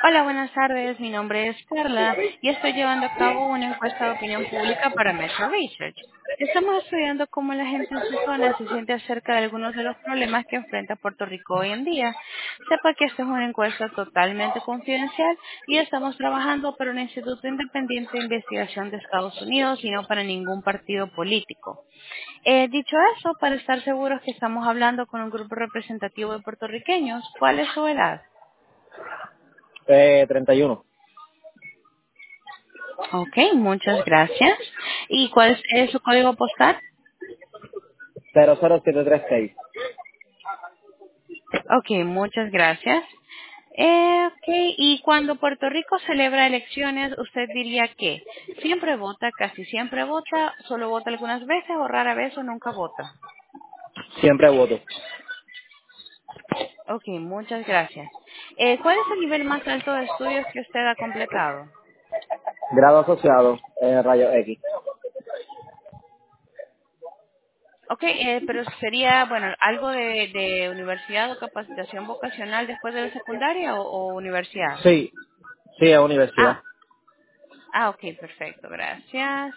Hola, buenas tardes. Mi nombre es Carla y estoy llevando a cabo una encuesta de opinión pública para Metro Research. Estamos estudiando cómo la gente en su zona se siente acerca de algunos de los problemas que enfrenta Puerto Rico hoy en día. Sepa que esta es una encuesta totalmente confidencial y estamos trabajando para un instituto independiente de investigación de Estados Unidos y no para ningún partido político. Dicho eso, para estar seguros que estamos hablando con un grupo representativo de puertorriqueños, ¿cuál es su edad? 31. Ok, muchas gracias. ¿Y cuál es su código postal? 00736. Ok, muchas gracias. Ok, y cuando Puerto Rico celebra elecciones, ¿usted diría que siempre vota, casi siempre vota, solo vota algunas veces o rara vez o nunca vota? Siempre voto. Ok, muchas gracias. ¿Cuál es el nivel más alto de estudios que usted ha completado? Grado asociado, rayo X. Ok, pero sería, bueno, algo de universidad o capacitación vocacional después de la secundaria o universidad. Sí, sí, es universidad. Ah, ok, perfecto, gracias.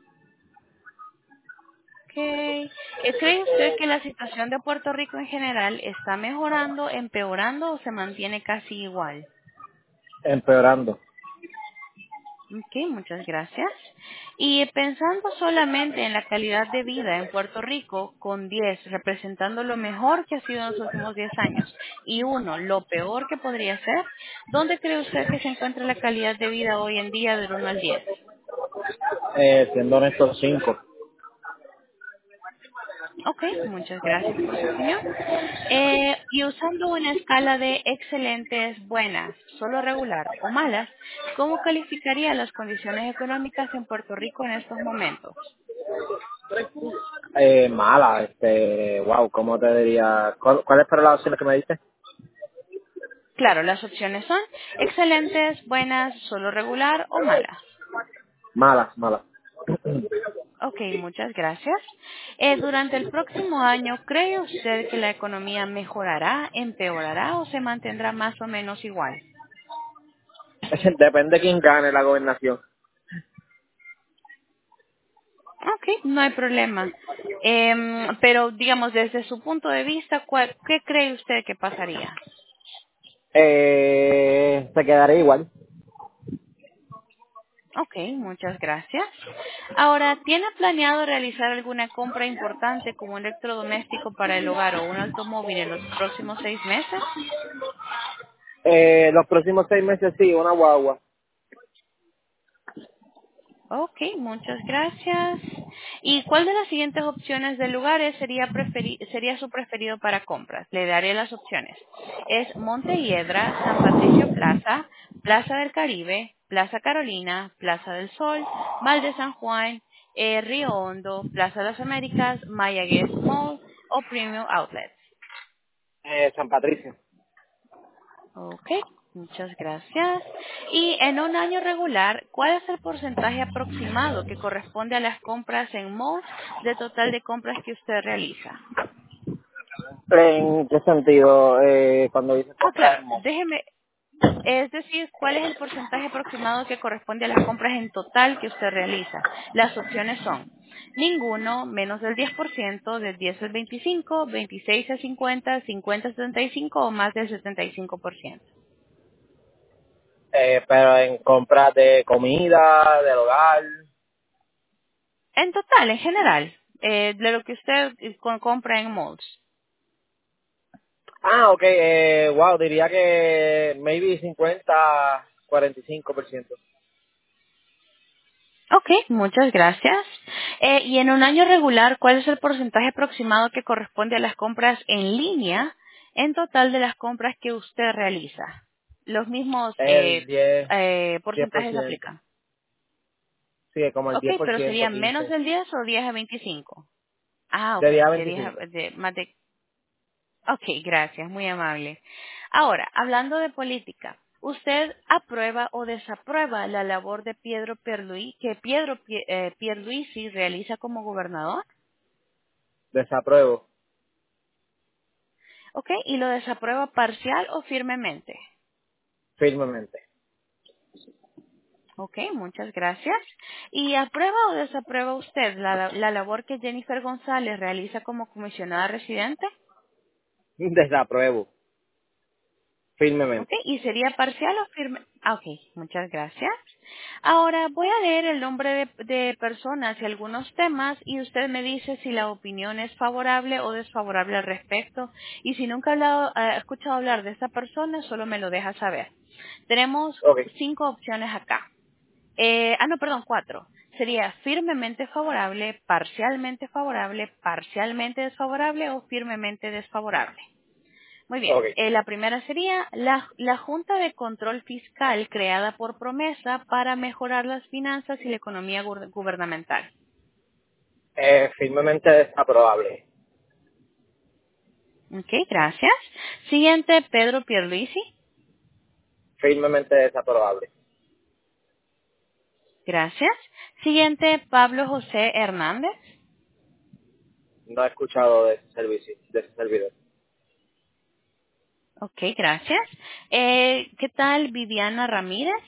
Ok. ¿Cree usted que la situación de Puerto Rico en general está mejorando, empeorando o se mantiene casi igual? Empeorando. Ok, muchas gracias. Y pensando solamente en la calidad de vida en Puerto Rico, con 10 representando lo mejor que ha sido en los últimos 10 años, y uno lo peor que podría ser, ¿dónde cree usted que se encuentra la calidad de vida hoy en día del 1 al 10? Siendo honesto, 5. Ok, muchas gracias por su opinión. Y usando una escala de excelentes, buenas, solo regular o malas, ¿cómo calificaría las condiciones económicas en Puerto Rico en estos momentos? Mala, wow, ¿cómo te diría? ¿Cuáles fueron las opciones que me diste? Claro, las opciones son excelentes, buenas, solo regular o malas. Malas, malas. Ok, muchas gracias. Durante el próximo año, ¿cree usted que la economía mejorará, empeorará o se mantendrá más o menos igual? Depende de quién gane la gobernación. Ok, no hay problema. Pero, digamos, desde su punto de vista, ¿qué cree usted que pasaría? Se quedaría igual. Ok, muchas gracias. Ahora, ¿tiene planeado realizar alguna compra importante como un electrodoméstico para el hogar o un automóvil en los próximos 6 meses? Los próximos 6 meses sí, una guagua. Ok, muchas gracias. ¿Y cuál de las siguientes opciones de lugares sería su preferido para compras? Le daré las opciones. Es Monte Hiedra, San Patricio Plaza, Plaza del Caribe, Plaza Carolina, Plaza del Sol, Mal de San Juan, Río Hondo, Plaza de las Américas, Mayagüez Mall o Premium Outlet. San Patricio. Ok, muchas gracias. Y en un año regular, ¿cuál es el porcentaje aproximado que corresponde a las compras en malls de total de compras que usted realiza? ¿En qué sentido? Cuando dices Ah, claro, comprar en mall. es decir, ¿cuál es el porcentaje aproximado que corresponde a las compras en total que usted realiza? Las opciones son ninguno, menos del 10%, del 10 al 25, 26 al 50, 50 al 75 o más del 75%. Pero en compras de comida, del hogar. En total, en general, de lo que usted compra en malls. Ah, ok, wow, diría que maybe 50-45%. Ok, muchas gracias. Y en un año regular, ¿cuál es el porcentaje aproximado que corresponde a las compras en línea en total de las compras que usted realiza? Los mismos El 10, porcentajes 10%. aplican. Sí, como el Ok, pero 10%, sería menos 15%. del 10 o 10 a 25. Ah, De ok, 10 a de 10 25. más de. Ok, gracias, muy amable. Ahora, hablando de política, ¿usted aprueba o desaprueba la labor de Pierluisi realiza como gobernador? Desapruebo. Ok, ¿y lo desaprueba parcial o firmemente? Firmemente. Ok, muchas gracias. ¿Y aprueba o desaprueba usted la labor que Jennifer González realiza como comisionada residente? Desapruebo. Ok, Firmemente. ¿y sería parcial o firme? Ah, ok, muchas gracias. Ahora voy a leer el nombre de personas y algunos temas y usted me dice si la opinión es favorable o desfavorable al respecto. Y si nunca ha escuchado hablar de esta persona, solo me lo deja saber. Tenemos Ok. 5 opciones acá. No, perdón, 4. Sería firmemente favorable, parcialmente desfavorable o firmemente desfavorable. Muy bien. Ok. La primera sería la Junta de Control Fiscal creada por promesa para mejorar las finanzas y la economía gubernamental. Firmemente desaprobable. Ok, gracias. Siguiente, Pedro Pierluisi. Firmemente desaprobable. Gracias. Siguiente, Pablo José Hernández. No he escuchado de ese servicio, de ese servidor. Ok, gracias. ¿Qué tal Viviana Ramírez?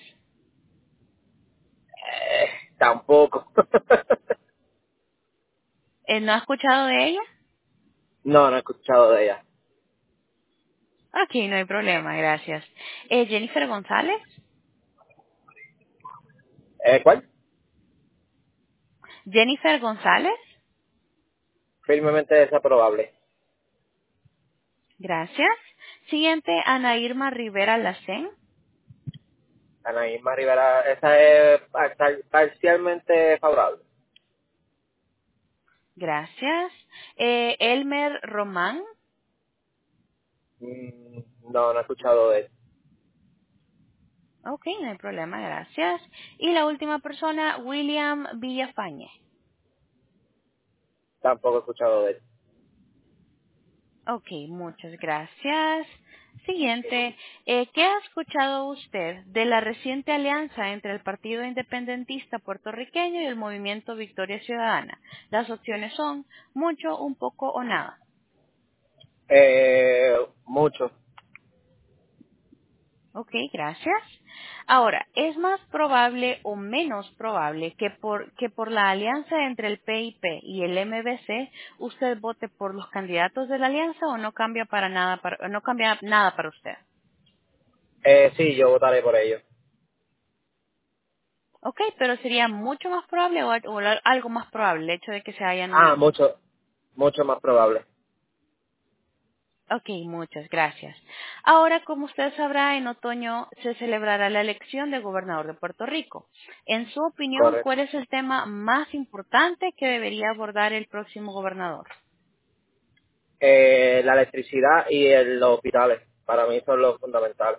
Tampoco. ¿No ha escuchado de ella? No he escuchado de ella. Ok, no hay problema, gracias. Jennifer González. ¿Cuál? Jennifer González. Firmemente desaprobable. Gracias. Siguiente, Ana Irma Rivera Lacén. Ana Irma Rivera, esa es parcialmente favorable. Gracias. Elmer Román. No he escuchado de él. Ok, no hay problema, gracias. Y la última persona, William Villafañe. Tampoco he escuchado de él. Ok, muchas gracias. Siguiente, ¿qué ha escuchado usted de la reciente alianza entre el Partido Independentista Puertorriqueño y el Movimiento Victoria Ciudadana? Las opciones son mucho, un poco o nada. Mucho. Ok, gracias. Ahora, ¿es más probable o menos probable que por la alianza entre el PIP y el MBC usted vote por los candidatos de la alianza o no cambia para nada no cambia nada para usted? Sí, yo votaré por ello. Ok, pero sería mucho más probable o algo más probable el hecho de que se hayan unido. Mucho más probable. Ok, muchas gracias. Ahora, como usted sabrá, en otoño se celebrará la elección de gobernador de Puerto Rico. En su opinión, Correcto. ¿cuál es el tema más importante que debería abordar el próximo gobernador? La electricidad y los hospitales, para mí son los fundamentales.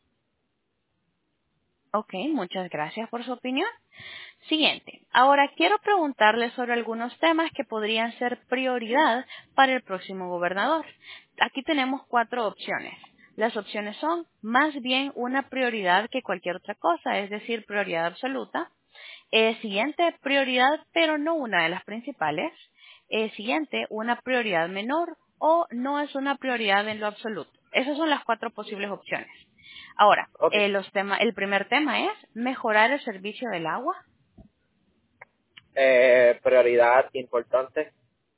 Ok, muchas gracias por su opinión. Siguiente. Ahora quiero preguntarle sobre algunos temas que podrían ser prioridad para el próximo gobernador. Aquí tenemos 4 opciones. Las opciones son más bien una prioridad que cualquier otra cosa, es decir, prioridad absoluta. Siguiente, prioridad pero no una de las principales. Siguiente, una prioridad menor o no es una prioridad en lo absoluto. Esas son las 4 posibles opciones. Ahora, Ok. el primer tema es mejorar el servicio del agua. Prioridad importante.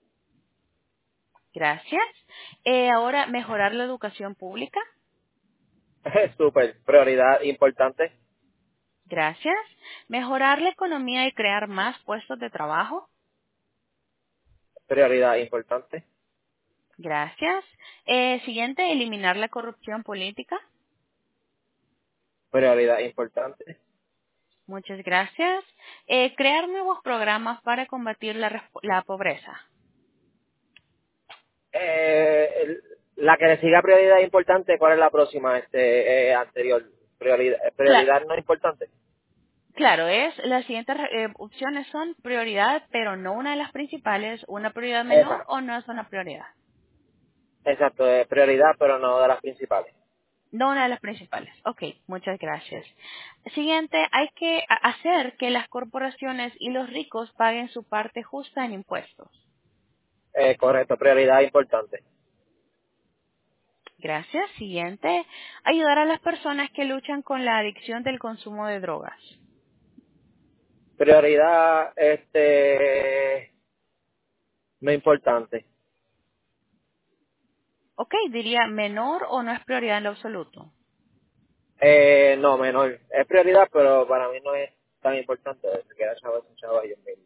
Gracias. Ahora, mejorar la educación pública. Súper. Prioridad importante. Gracias. Mejorar la economía y crear más puestos de trabajo. Prioridad importante. Gracias. Siguiente, eliminar la corrupción política. Prioridad importante. Muchas gracias. Crear nuevos programas para combatir la pobreza. La que le siga prioridad importante, ¿cuál es la próxima? Anterior. Cla- Prioridad no importante. Claro, las siguientes opciones son prioridad, pero no una de las principales, una prioridad menor Esa. o no es una prioridad. Exacto, prioridad, pero no de las principales. No una de las principales. Ok, muchas gracias. Siguiente, hay que hacer que las corporaciones y los ricos paguen su parte justa en impuestos. Correcto, prioridad importante. Gracias. Siguiente, ayudar a las personas que luchan con la adicción del consumo de drogas. Prioridad, no importante. Ok, diría menor o no es prioridad en lo absoluto. No, menor. Es prioridad, pero para mí no es tan importante. Si queda chavo, es un chavo, yo mismo.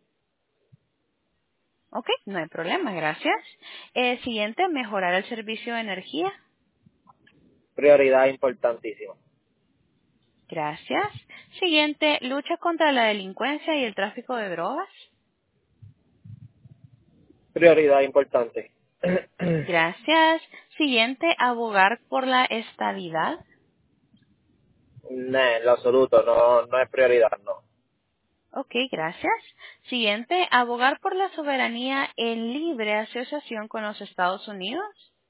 Ok, no hay problema, gracias. Siguiente, mejorar el servicio de energía. Prioridad importantísima. Gracias. Siguiente, lucha contra la delincuencia y el tráfico de drogas. Prioridad importante. Gracias. Siguiente, abogar por la estabilidad. No, en lo absoluto, no es prioridad, no. Ok, gracias. Siguiente, abogar por la soberanía en libre asociación con los Estados Unidos.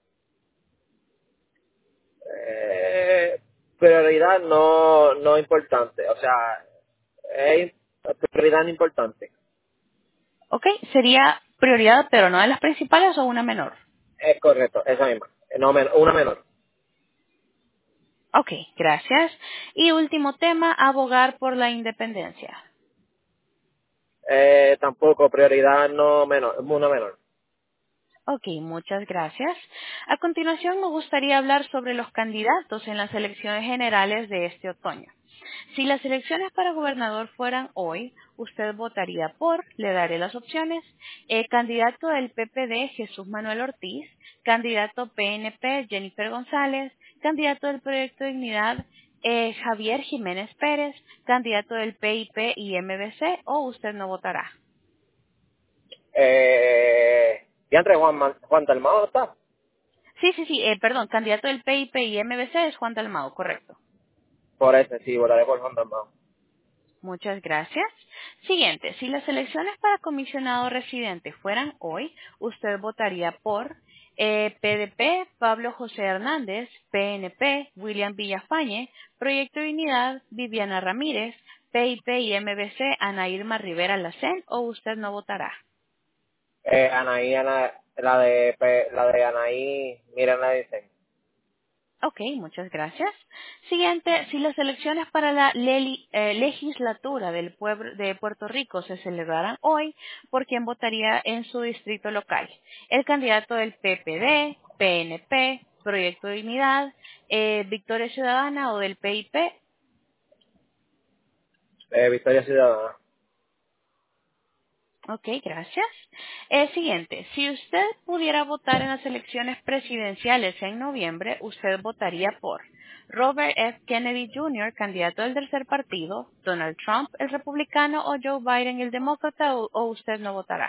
Prioridad no importante, o sea, es prioridad no importante. Ok, sería prioridad, pero no de las principales o una menor. Es correcto, esa misma. No, una menor. Ok, gracias. Y último tema, abogar por la independencia. Tampoco prioridad no menor, una menor. Ok, muchas gracias. A continuación me gustaría hablar sobre los candidatos en las elecciones generales de este otoño. Si las elecciones para gobernador fueran hoy, usted votaría por, le daré las opciones, candidato del PPD Jesús Manuel Ortiz, candidato PNP Jennifer González, candidato del Proyecto Dignidad Javier Jiménez Pérez, candidato del PIP y MBC, o usted no votará. Y entre Juan Dalmado está. Sí, perdón, candidato del PIP y MBC es Juan Dalmau, correcto. Por ese, sí, votaré por Juan Dalmado. Muchas gracias. Siguiente, si las elecciones para comisionado residente fueran hoy, usted votaría por PDP, Pablo José Hernández, PNP, William Villafañe, Proyecto Dignidad, Viviana Ramírez, PIP y MBC, Ana Irma Rivera Lacén, o usted no votará. La de Anaí, miren la dicen. Ok, muchas gracias. Siguiente, si las elecciones para la legislatura del pueblo de Puerto Rico se celebraran hoy, ¿por quién votaría en su distrito local? El candidato del PPD, PNP, Proyecto de Dignidad, Victoria Ciudadana o del PIP. Victoria Ciudadana. Ok, gracias. Siguiente, si usted pudiera votar en las elecciones presidenciales en noviembre, usted votaría por Robert F. Kennedy Jr., candidato del tercer partido, Donald Trump, el republicano, o Joe Biden, el demócrata, o usted no votará.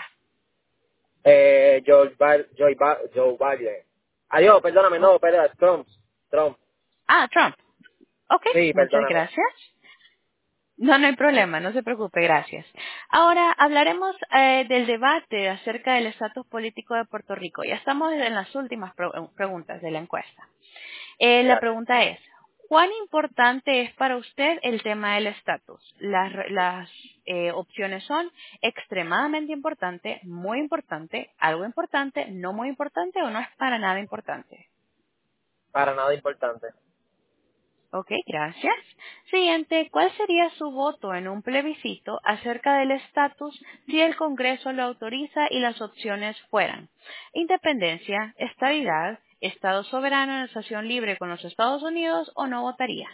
Joe Biden. Adiós, perdóname, O- no, perdón, Trump. Trump. Ok, Sí, muchas perdóname. gracias. No, no hay problema, no se preocupe, gracias. Ahora hablaremos del debate acerca del estatus político de Puerto Rico. Ya estamos en las últimas preguntas de la encuesta. La Gracias. pregunta es, ¿cuán importante es para usted el tema del estatus? Las opciones son extremadamente importante, muy importante, algo importante, no muy importante o no es para nada importante. Para nada importante. Ok, gracias. Siguiente, ¿cuál sería su voto en un plebiscito acerca del estatus si el Congreso lo autoriza y las opciones fueran independencia, estabilidad, Estado soberano, asociación libre con los Estados Unidos o no votaría?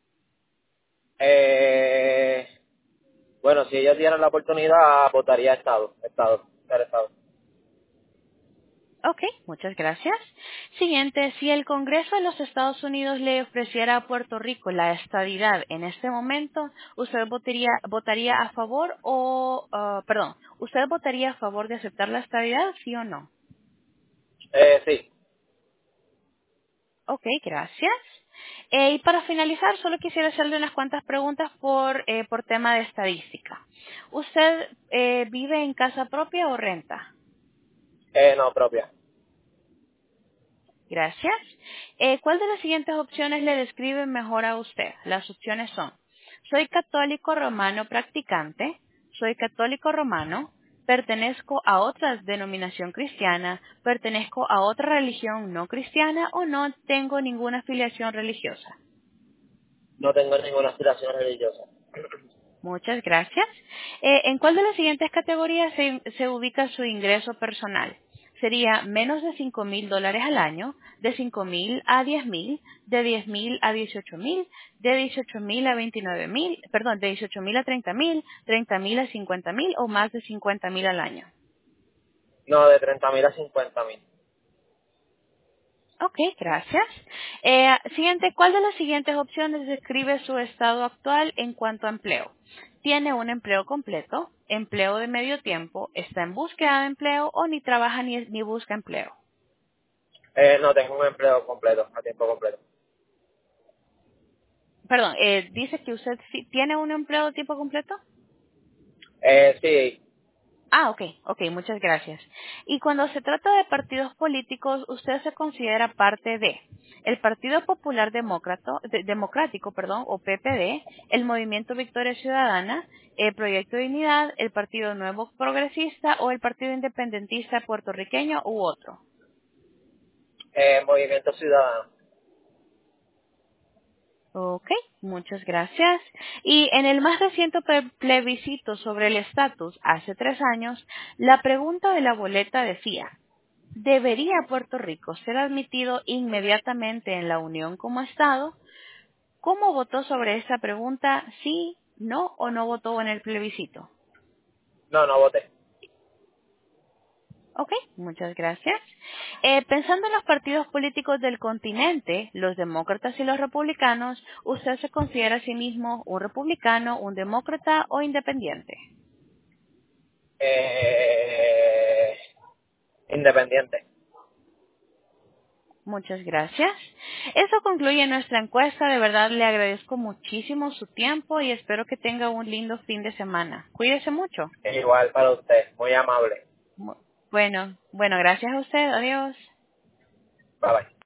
Eh, bueno, si ellos dieran la oportunidad, votaría ser Estado. Ok, muchas gracias. Siguiente, si el Congreso de los Estados Unidos le ofreciera a Puerto Rico la estadidad en este momento, ¿usted votaría a favor usted votaría a favor de aceptar la estadidad, sí o no? Sí. Ok, gracias. Y para finalizar, solo quisiera hacerle unas cuantas preguntas por tema de estadística. ¿Usted vive en casa propia o renta? No, propia. Gracias. ¿Cuál de las siguientes opciones le describe mejor a usted? Las opciones son, soy católico romano practicante, soy católico romano, pertenezco a otra denominación cristiana, pertenezco a otra religión no cristiana o no tengo ninguna afiliación religiosa. No tengo ninguna aspiración religiosa. Muchas gracias. ¿En cuál de las siguientes categorías se ubica su ingreso personal? Sería menos de $5,000 al año, de 5,000 a 10,000, de 10,000 a 18,000, de 18,000 a 29,000, perdón, de 18,000 a 30,000, 30,000 a 50,000 o más de 50,000 al año. No, de 30.000 a 50.000. Ok, gracias. Siguiente, ¿cuál de las siguientes opciones describe su estado actual en cuanto a empleo? ¿Tiene un empleo completo, empleo de medio tiempo, está en búsqueda de empleo o ni trabaja ni busca empleo? No, tengo un empleo completo, a tiempo completo. Perdón, dice que usted sí tiene un empleo de tiempo completo. Sí, Ah, ok, muchas gracias. Y cuando se trata de partidos políticos, usted se considera parte de el Partido Popular Democrático, o PPD, el Movimiento Victoria Ciudadana, el Proyecto Dignidad, el Partido Nuevo Progresista o el Partido Independentista puertorriqueño u otro. Movimiento Ciudadano. Ok, muchas gracias. Y en el más reciente plebiscito sobre el estatus, hace 3 años, la pregunta de la boleta decía: ¿debería Puerto Rico ser admitido inmediatamente en la Unión como Estado? ¿Cómo votó sobre esta pregunta? ¿Sí, no o no votó en el plebiscito? No, no voté. Ok, muchas gracias. Pensando en los partidos políticos del continente, los demócratas y los republicanos, ¿usted se considera a sí mismo un republicano, un demócrata o independiente? Independiente. Muchas gracias. Eso concluye nuestra encuesta. De verdad le agradezco muchísimo su tiempo y espero que tenga un lindo fin de semana. Cuídese mucho. Igual para usted, muy amable. Bueno, gracias a usted. Adiós. Bye bye.